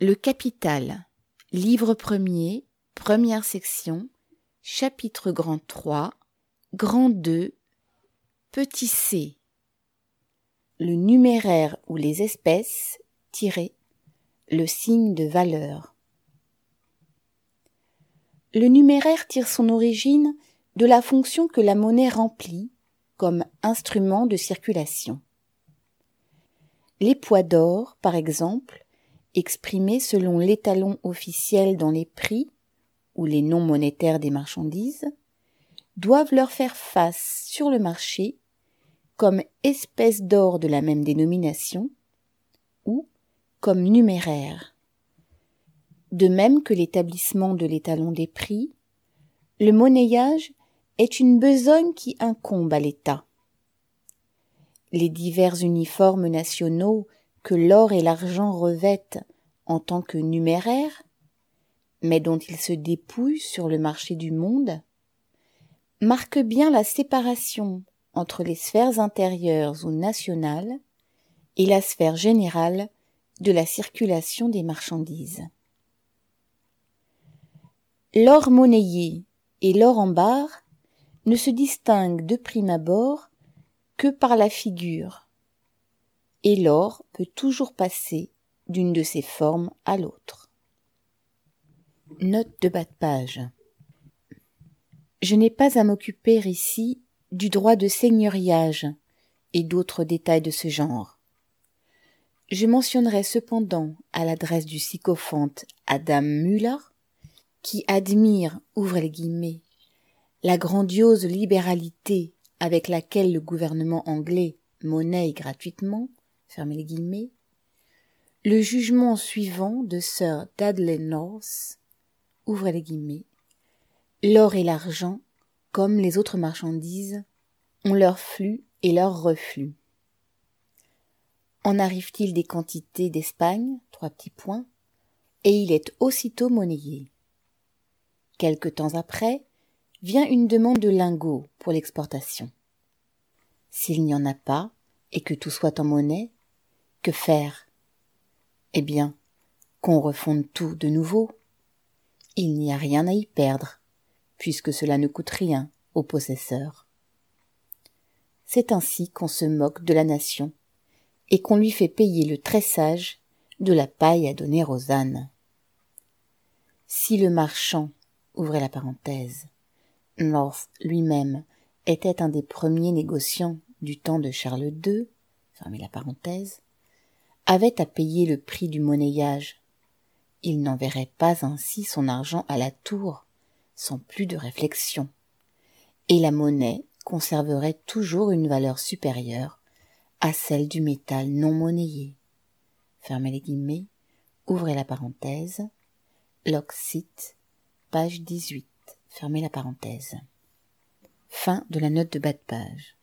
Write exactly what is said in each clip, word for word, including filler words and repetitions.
Le Capital, livre premier, première section, chapitre grand trois, grand deux, petit c. Le numéraire ou les espèces, tiré, le signe de valeur. Le numéraire tire son origine de la fonction que la monnaie remplit comme instrument de circulation. Les poids d'or, par exemple, exprimés selon l'étalon officiel dans les prix ou les noms monétaires des marchandises, doivent leur faire face sur le marché comme espèces d'or de la même dénomination ou comme numéraire. De même que l'établissement de l'étalon des prix, le monnayage est une besogne qui incombe à l'État. Les divers uniformes nationaux que l'or et l'argent revêtent en tant que numéraires, mais dont ils se dépouillent sur le marché du monde, marquent bien la séparation entre les sphères intérieures ou nationales et la sphère générale de la circulation des marchandises. L'or monnayé et l'or en barre ne se distinguent de prime abord que par la figure, et l'or peut toujours passer d'une de ces formes à l'autre. Note de bas de page. Je n'ai pas à m'occuper ici du droit de seigneuriage et d'autres détails de ce genre. Je mentionnerai cependant à l'adresse du sycophante Adam Müller, qui admire, ouvrez les guillemets, la grandiose libéralité avec laquelle le gouvernement anglais monnaie gratuitement, fermez les guillemets, le jugement suivant de Sir Dudley North, ouvrez les guillemets, l'or et l'argent, comme les autres marchandises, ont leur flux et leur reflux. En arrive-t-il des quantités d'Espagne, trois petits points, et il est aussitôt monnayé. Quelque temps après, vient une demande de lingots pour l'exportation. S'il n'y en a pas, et que tout soit en monnaie, que faire? Eh bien, qu'on refonde tout de nouveau. Il n'y a rien à y perdre, puisque cela ne coûte rien au possesseur. C'est ainsi qu'on se moque de la nation, et qu'on lui fait payer le tressage de la paille à donner aux ânes. Si le marchand, ouvrez la parenthèse, North lui-même était un des premiers négociants du temps de Charles deux, fermez la parenthèse, avait à payer le prix du monnayage, il n'enverrait pas ainsi son argent à la tour, sans plus de réflexion, et la monnaie conserverait toujours une valeur supérieure à celle du métal non monnayé. Fermez les guillemets, ouvrez la parenthèse, Locksit, page dix-huit, fermez la parenthèse. Fin de la note de bas de page.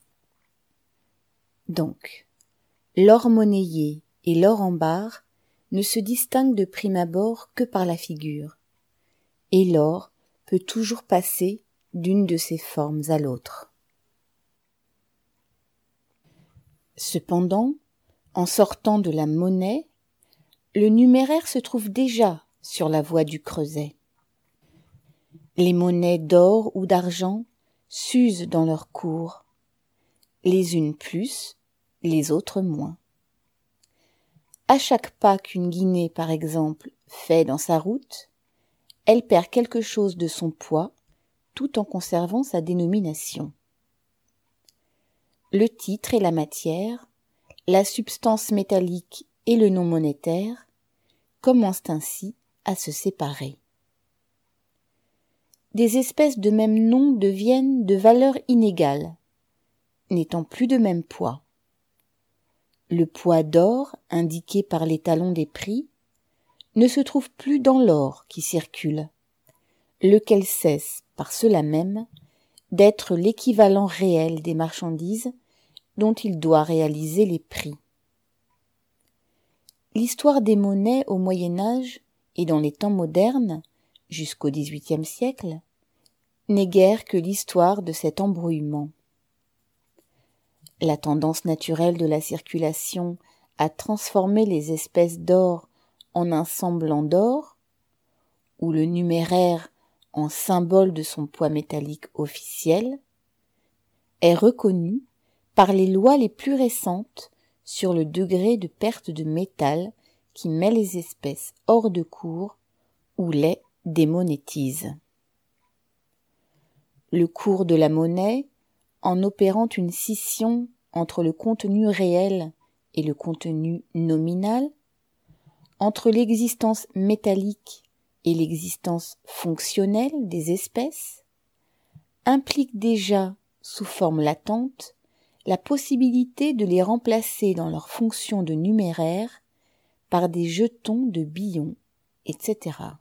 Donc, l'or monnayé et l'or en barre ne se distinguent de prime abord que par la figure, et l'or peut toujours passer d'une de ces formes à l'autre. Cependant, en sortant de la monnaie, le numéraire se trouve déjà sur la voie du creuset. Les monnaies d'or ou d'argent s'usent dans leur cours, les unes plus, les autres moins. À chaque pas qu'une guinée, par exemple, fait dans sa route, elle perd quelque chose de son poids tout en conservant sa dénomination. Le titre et la matière, la substance métallique et le nom monétaire commencent ainsi à se séparer. Des espèces de même nom deviennent de valeur inégale, n'étant plus de même poids. Le poids d'or, indiqué par l'étalon des prix, ne se trouve plus dans l'or qui circule, lequel cesse, par cela même, d'être l'équivalent réel des marchandises dont il doit réaliser les prix. L'histoire des monnaies au Moyen-Âge et dans les temps modernes, jusqu'au dix-huitième siècle, n'est guère que l'histoire de cet embrouillement. La tendance naturelle de la circulation à transformer les espèces d'or en un semblant d'or, ou le numéraire en symbole de son poids métallique officiel, est reconnu par les lois les plus récentes sur le degré de perte de métal qui met les espèces hors de cours ou les démonétise. Le cours de la monnaie, en opérant une scission entre le contenu réel et le contenu nominal, entre l'existence métallique et l'existence fonctionnelle des espèces, implique déjà, sous forme latente, la possibilité de les remplacer dans leur fonction de numéraire par des jetons de billons, et cetera.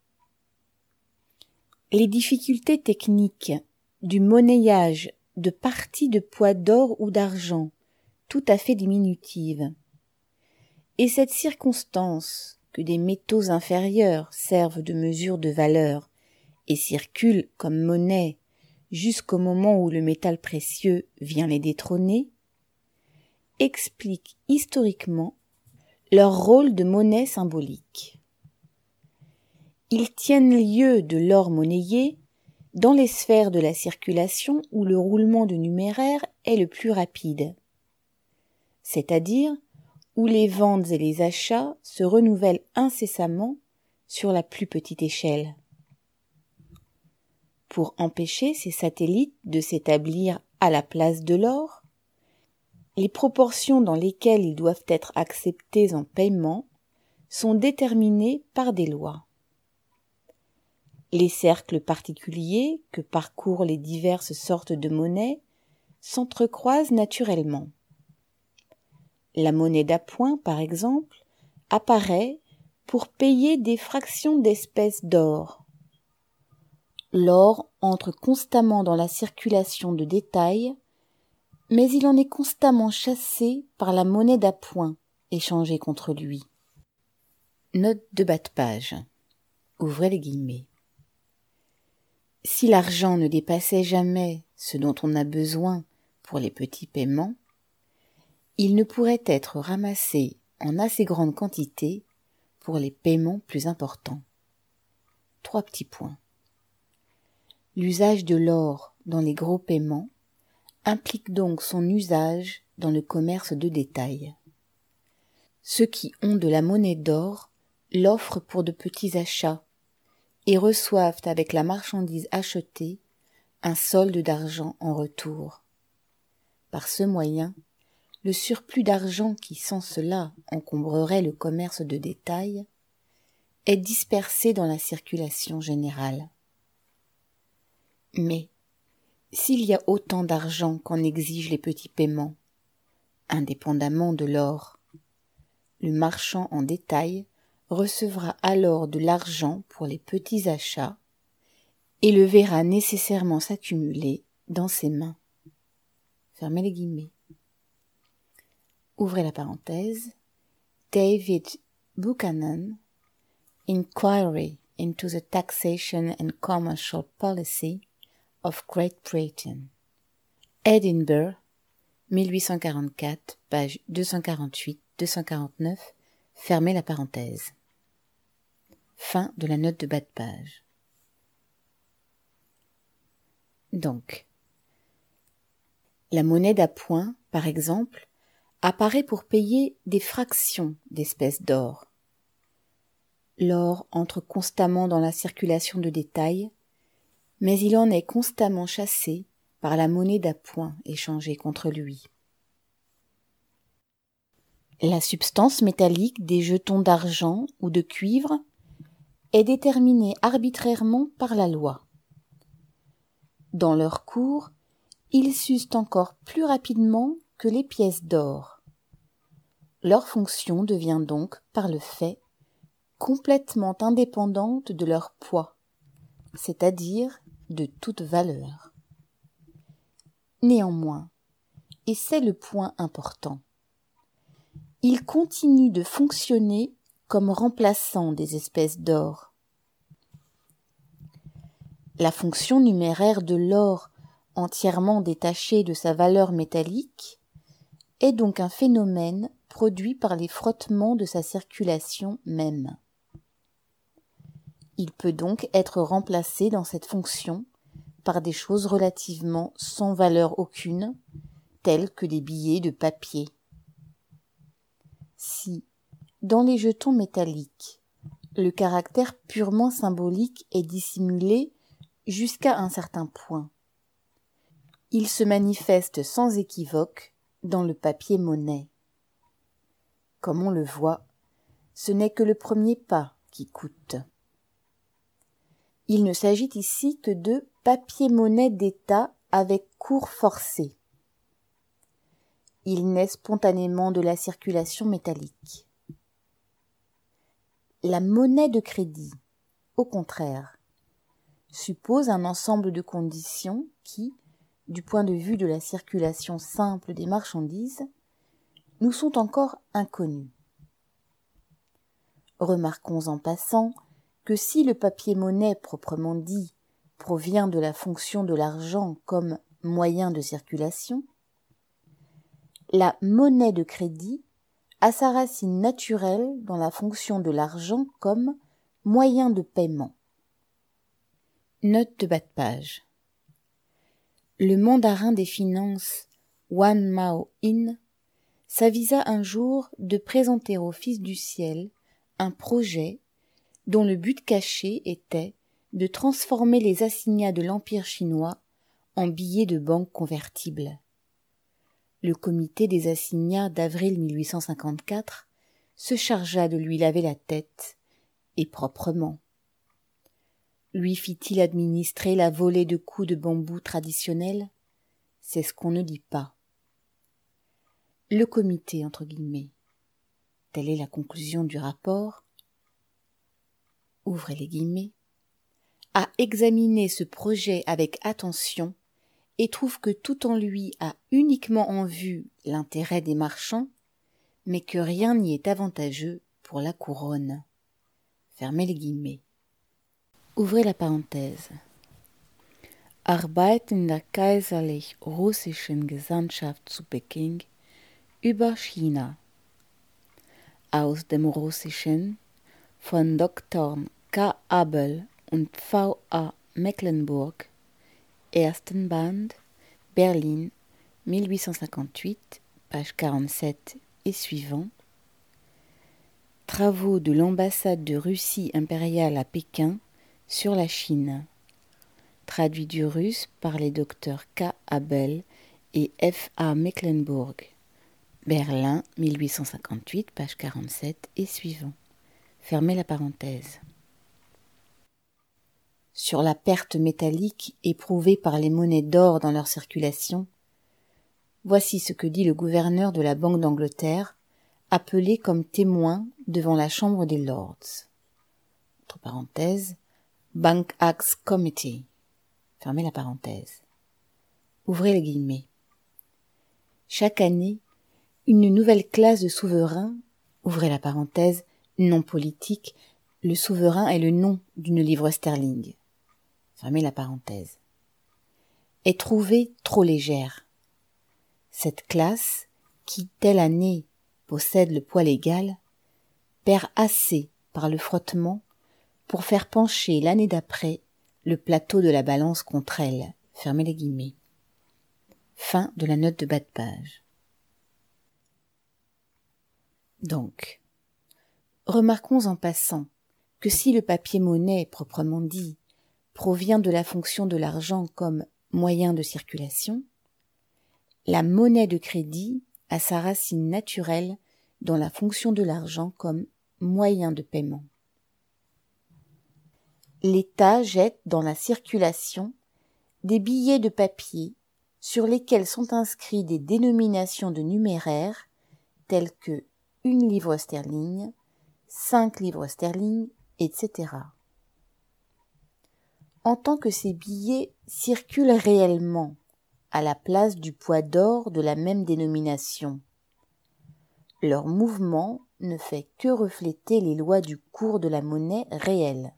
Les difficultés techniques du monnayage de parties de poids d'or ou d'argent tout à fait diminutives, et cette circonstance que des métaux inférieurs servent de mesure de valeur et circulent comme monnaie jusqu'au moment où le métal précieux vient les détrôner, explique historiquement leur rôle de monnaie symbolique. Ils tiennent lieu de l'or monnayé dans les sphères de la circulation où le roulement de numéraire est le plus rapide, c'est-à-dire où les ventes et les achats se renouvellent incessamment sur la plus petite échelle. Pour empêcher ces satellites de s'établir à la place de l'or, les proportions dans lesquelles ils doivent être acceptés en paiement sont déterminées par des lois. Les cercles particuliers que parcourent les diverses sortes de monnaie s'entrecroisent naturellement. La monnaie d'appoint, par exemple, apparaît pour payer des fractions d'espèces d'or. L'or entre constamment dans la circulation de détail, mais il en est constamment chassé par la monnaie d'appoint échangée contre lui. Note de bas de page. Ouvrez les guillemets. Si l'argent ne dépassait jamais ce dont on a besoin pour les petits paiements, il ne pourrait être ramassé en assez grande quantité pour les paiements plus importants. Trois petits points. L'usage de l'or dans les gros paiements implique donc son usage dans le commerce de détail. Ceux qui ont de la monnaie d'or l'offrent pour de petits achats et reçoivent avec la marchandise achetée un solde d'argent en retour. Par ce moyen, le surplus d'argent qui sans cela encombrerait le commerce de détail est dispersé dans la circulation générale. Mais, s'il y a autant d'argent qu'en exigent les petits paiements, indépendamment de l'or, le marchand en détail recevra alors de l'argent pour les petits achats et le verra nécessairement s'accumuler dans ses mains. Fermez les guillemets. Ouvrez la parenthèse. David Buchanan, Inquiry into the Taxation and Commercial Policy of Great Britain. Edinburgh, mille huit cent quarante-quatre, pages deux cent quarante-huit à deux cent quarante-neuf. Fermez la parenthèse. Fin de la note de bas de page. Donc, la monnaie d'appoint, par exemple, apparaît pour payer des fractions d'espèces d'or. L'or entre constamment dans la circulation de détail, mais il en est constamment chassé par la monnaie d'appoint échangée contre lui. La substance métallique des jetons d'argent ou de cuivre est déterminée arbitrairement par la loi. Dans leur cours, ils s'usent encore plus rapidement que les pièces d'or. Leur fonction devient donc, par le fait, complètement indépendante de leur poids, c'est-à-dire de toute valeur. Néanmoins, et c'est le point important, ils continuent de fonctionner comme remplaçants des espèces d'or. La fonction numéraire de l'or entièrement détachée de sa valeur métallique est donc un phénomène produit par les frottements de sa circulation même. Il peut donc être remplacé dans cette fonction par des choses relativement sans valeur aucune, telles que des billets de papier. Si, dans les jetons métalliques, le caractère purement symbolique est dissimulé jusqu'à un certain point, il se manifeste sans équivoque dans le papier-monnaie. Comme on le voit, ce n'est que le premier pas qui coûte. Il ne s'agit ici que de papier-monnaie d'État avec cours forcé. Il naît spontanément de la circulation métallique. La monnaie de crédit, au contraire, suppose un ensemble de conditions qui, du point de vue de la circulation simple des marchandises, nous sont encore inconnues. Remarquons en passant que si le papier-monnaie proprement dit provient de la fonction de l'argent comme moyen de circulation, la monnaie de crédit a sa racine naturelle dans la fonction de l'argent comme moyen de paiement. Note de bas de page. Le mandarin des finances Wan Mao-in s'avisa un jour de présenter au Fils du ciel un projet dont le but caché était de transformer les assignats de l'Empire chinois en billets de banque convertibles. Le comité des assignats d'avril mille huit cent cinquante-quatre se chargea de lui laver la tête, et proprement. Lui fit-il administrer la volée de coups de bambou traditionnelle ? C'est ce qu'on ne dit pas. Le comité, entre guillemets, telle est la conclusion du rapport, ouvrez les guillemets, a examiné ce projet avec attention et trouve que tout en lui a uniquement en vue l'intérêt des marchands, mais que rien n'y est avantageux pour la couronne. Fermez les guillemets. Ouvrez la parenthèse. Arbeit in der kaiserlich-russischen Gesandtschaft zu Peking über China. Aus dem Russischen von Doktor K. Abel und V. A. Mecklenburg, ersten Band, Berlin, mille huit cent cinquante-huit, page quarante-sept et suivant. Travaux de l'ambassade de Russie impériale à Pékin sur la Chine. Traduit du russe par les docteurs K. Abel et F. A. Mecklenburg. Berlin, mille huit cent cinquante-huit, page quarante-sept et suivant. Fermez la parenthèse. Sur la perte métallique éprouvée par les monnaies d'or dans leur circulation, voici ce que dit le gouverneur de la Banque d'Angleterre, appelé comme témoin devant la Chambre des Lords. Entre parenthèses, Bank Acts Committee. Fermez la parenthèse. Ouvrez les guillemets. Chaque année, une nouvelle classe de souverains, ouvrez la parenthèse, non politique, le souverain est le nom d'une livre sterling. Fermez la parenthèse. Est trouvée trop légère. Cette classe, qui, telle année, possède le poids légal, perd assez par le frottement pour faire pencher l'année d'après le plateau de la balance contre elle. Fermez les guillemets. Fin de la note de bas de page. Donc, remarquons en passant que si le papier-monnaie proprement dit provient de la fonction de l'argent comme moyen de circulation, la monnaie de crédit a sa racine naturelle dans la fonction de l'argent comme moyen de paiement. L'État jette dans la circulation des billets de papier sur lesquels sont inscrits des dénominations de numéraires telles que une livre sterling, cinq livres sterling, et cetera. En tant que ces billets circulent réellement à la place du poids d'or de la même dénomination, leur mouvement ne fait que refléter les lois du cours de la monnaie réelle.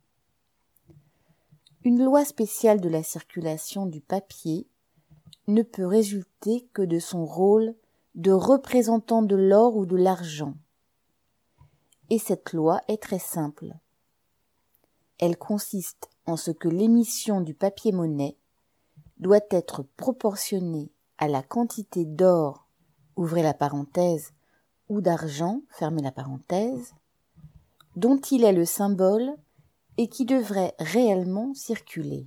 Une loi spéciale de la circulation du papier ne peut résulter que de son rôle de représentant de l'or ou de l'argent. Et cette loi est très simple. Elle consiste en ce que l'émission du papier-monnaie doit être proportionnée à la quantité d'or, ouvrez la parenthèse, ou d'argent, fermez la parenthèse, dont il est le symbole et qui devrait réellement circuler.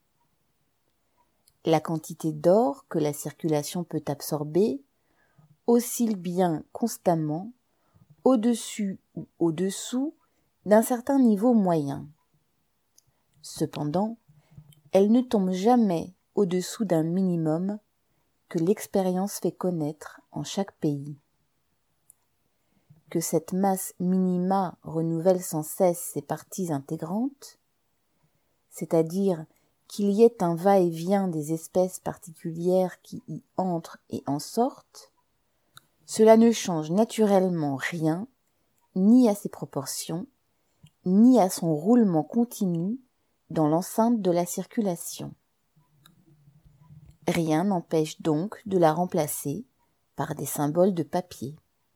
La quantité d'or que la circulation peut absorber oscille bien constamment au-dessus ou au-dessous d'un certain niveau moyen. Cependant, elle ne tombe jamais au-dessous d'un minimum que l'expérience fait connaître en chaque pays. Que cette masse minima renouvelle sans cesse ses parties intégrantes, c'est-à-dire qu'il y ait un va-et-vient des espèces particulières qui y entrent et en sortent, cela ne change naturellement rien, ni à ses proportions, ni à son roulement continu dans l'enceinte de la circulation. Rien n'empêche donc de la remplacer par des symboles de papier.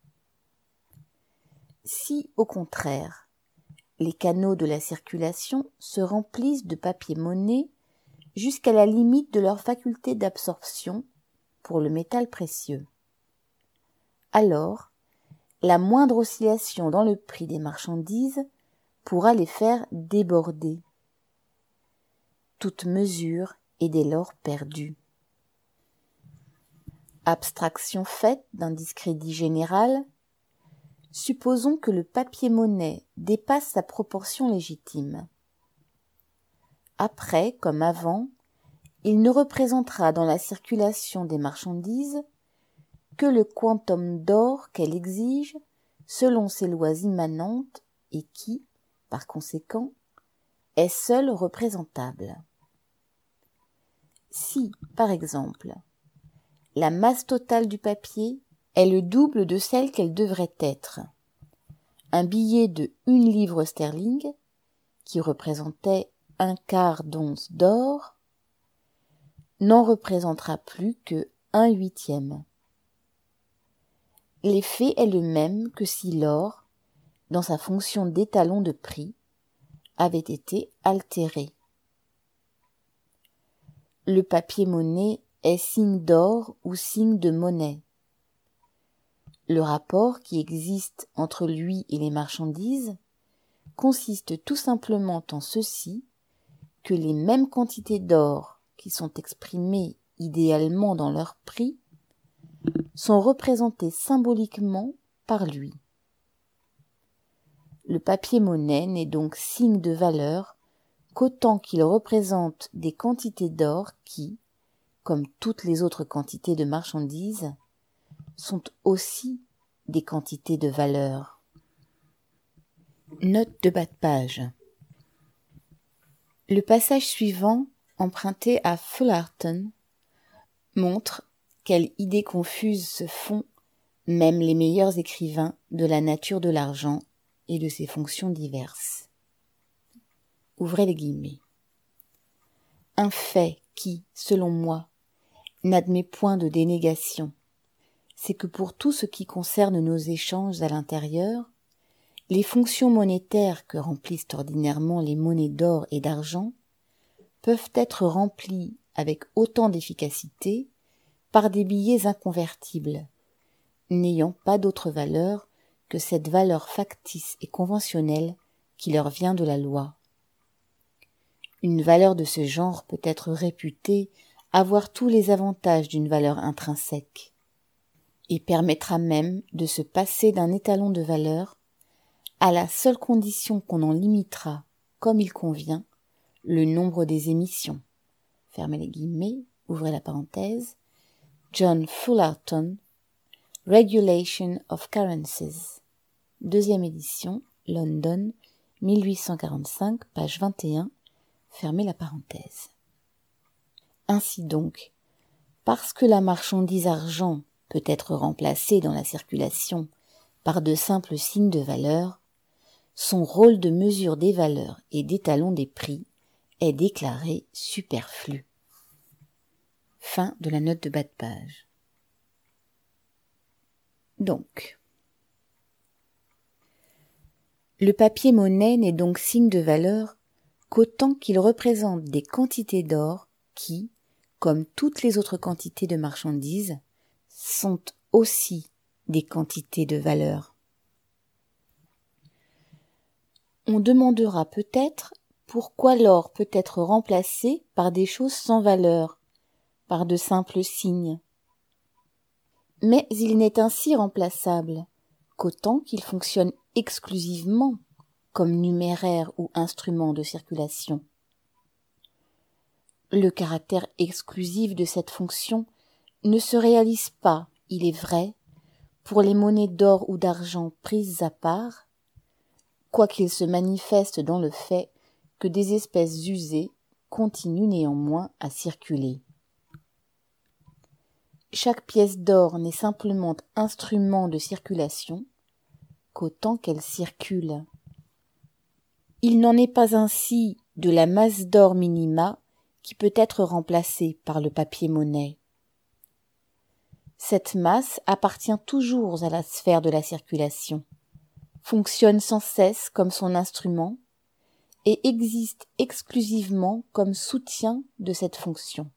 Si, au contraire, les canaux de la circulation se remplissent de papier-monnaie jusqu'à la limite de leur faculté d'absorption pour le métal précieux, alors la moindre oscillation dans le prix des marchandises pourra les faire déborder. Toute mesure est dès lors perdue. Abstraction faite d'un discrédit général, supposons que le papier-monnaie dépasse sa proportion légitime. Après, comme avant, il ne représentera dans la circulation des marchandises que le quantum d'or qu'elle exige selon ses lois immanentes et qui, par conséquent, est seul représentable. Si, par exemple, la masse totale du papier est le double de celle qu'elle devrait être, un billet de une livre sterling, qui représentait un quart d'once d'or, n'en représentera plus que un huitième. L'effet est le même que si l'or, dans sa fonction d'étalon de prix, avait été altéré. Le papier-monnaie est signe d'or ou signe de monnaie. Le rapport qui existe entre lui et les marchandises consiste tout simplement en ceci que les mêmes quantités d'or qui sont exprimées idéalement dans leur prix sont représentées symboliquement par lui. Le papier-monnaie n'est donc signe de valeur qu'autant qu'il représente des quantités d'or qui, comme toutes les autres quantités de marchandises, sont aussi des quantités de valeur. Note de bas de page. Le passage suivant, emprunté à Fullarton, montre quelle idée confuse se font même les meilleurs écrivains de la nature de l'argent et de ses fonctions diverses. Ouvrez les guillemets. Un fait qui, selon moi, n'admet point de dénégation, c'est que pour tout ce qui concerne nos échanges à l'intérieur, les fonctions monétaires que remplissent ordinairement les monnaies d'or et d'argent peuvent être remplies avec autant d'efficacité par des billets inconvertibles, n'ayant pas d'autre valeur que cette valeur factice et conventionnelle qui leur vient de la loi. Une valeur de ce genre peut être réputée avoir tous les avantages d'une valeur intrinsèque, et permettra même de se passer d'un étalon de valeur à la seule condition qu'on en limitera, comme il convient, le nombre des émissions. Fermez les guillemets, ouvrez la parenthèse. John Fullarton, Regulation of Currencies. Deuxième édition, London, mille huit cent quarante-cinq, page vingt et un, fermez la parenthèse. Ainsi donc, parce que la marchandise argent peut être remplacée dans la circulation par de simples signes de valeur, son rôle de mesure des valeurs et d'étalon des prix est déclaré superflu. Fin de la note de bas de page. Donc, le papier-monnaie n'est donc signe de valeur qu'autant qu'il représente des quantités d'or qui, comme toutes les autres quantités de marchandises, sont aussi des quantités de valeur. On demandera peut-être pourquoi l'or peut être remplacé par des choses sans valeur, par de simples signes. Mais il n'est ainsi remplaçable qu'autant qu'il fonctionne exclusivement comme numéraire ou instrument de circulation. Le caractère exclusif de cette fonction ne se réalise pas, il est vrai, pour les monnaies d'or ou d'argent prises à part, quoiqu'il se manifeste dans le fait que des espèces usées continuent néanmoins à circuler. Chaque pièce d'or n'est simplement instrument de circulation qu'autant qu'elle circule. Il n'en est pas ainsi de la masse d'or minima qui peut être remplacée par le papier-monnaie. Cette masse appartient toujours à la sphère de la circulation, fonctionne sans cesse comme son instrument et existe exclusivement comme soutien de cette fonction.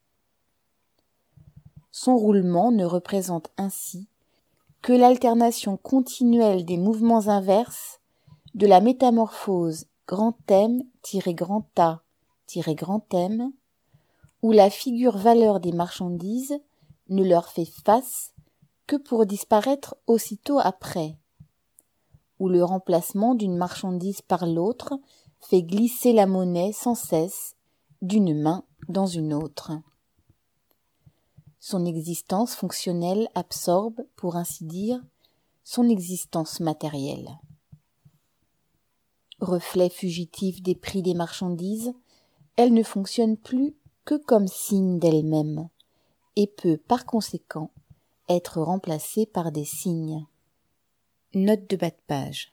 Son roulement ne représente ainsi que l'alternation continuelle des mouvements inverses de la métamorphose grand M-grand A-grand M, où la figure valeur des marchandises ne leur fait face que pour disparaître aussitôt après, où le remplacement d'une marchandise par l'autre fait glisser la monnaie sans cesse d'une main dans une autre. Son existence fonctionnelle absorbe, pour ainsi dire, son existence matérielle. Reflet fugitif des prix des marchandises, elle ne fonctionne plus que comme signe d'elle-même et peut par conséquent être remplacée par des signes. Note de bas de page.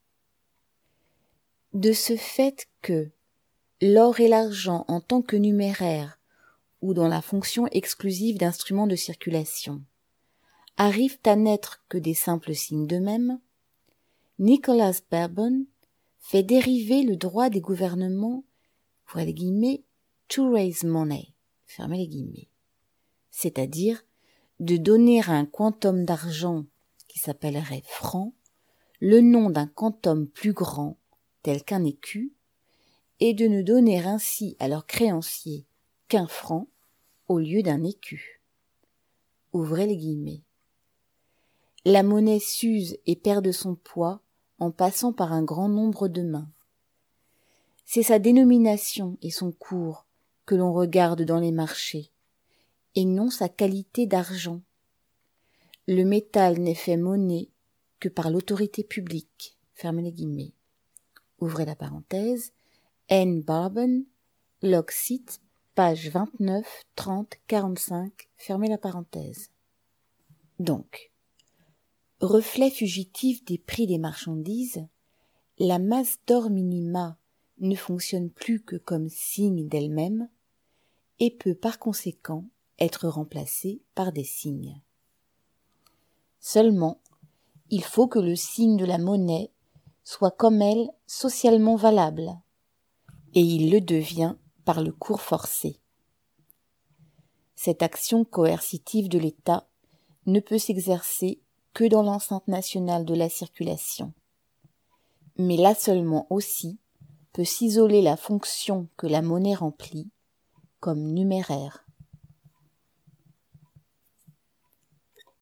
De ce fait que l'or et l'argent en tant que numéraire ou dans la fonction exclusive d'instruments de circulation arrivent à n'être que des simples signes d'eux-mêmes, Nicholas Bourbon fait dériver le droit des gouvernements, pour les guillemets, to raise money, fermez les guillemets, c'est-à-dire de donner à un quantum d'argent qui s'appellerait franc le nom d'un quantum plus grand, tel qu'un écu, et de ne donner ainsi à leurs créanciers qu'un franc au lieu d'un écu. Ouvrez les guillemets. La monnaie s'use et perd de son poids en passant par un grand nombre de mains. C'est sa dénomination et son cours que l'on regarde dans les marchés, et non sa qualité d'argent. Le métal n'est fait monnaie que par l'autorité publique. Fermez les guillemets. Ouvrez la parenthèse. N. Bourbon, log site, page vingt-neuf, trente, quarante-cinq, fermez la parenthèse. Donc, reflet fugitif des prix des marchandises, la masse d'or minima ne fonctionne plus que comme signe d'elle-même et peut par conséquent être remplacée par des signes. Seulement, il faut que le signe de la monnaie soit comme elle socialement valable, et il le devient par le cours forcé. Cette action coercitive de l'État ne peut s'exercer que dans l'enceinte nationale de la circulation. Mais là seulement aussi peut s'isoler la fonction que la monnaie remplit comme numéraire.